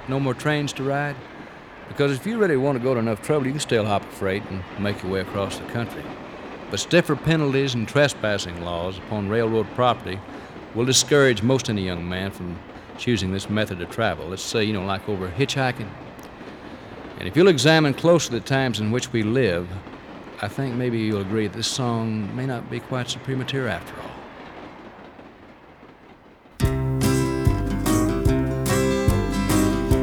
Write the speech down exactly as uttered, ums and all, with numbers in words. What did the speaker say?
no more trains to ride? Because if you really want to go to enough trouble, you can still hop a freight and make your way across the country. But stiffer penalties and trespassing laws upon railroad property will discourage most any young man from choosing this method of travel. Let's say, you know, like over hitchhiking. And if you'll examine closely the times in which we live, I think maybe you'll agree that this song may not be quite so premature after all.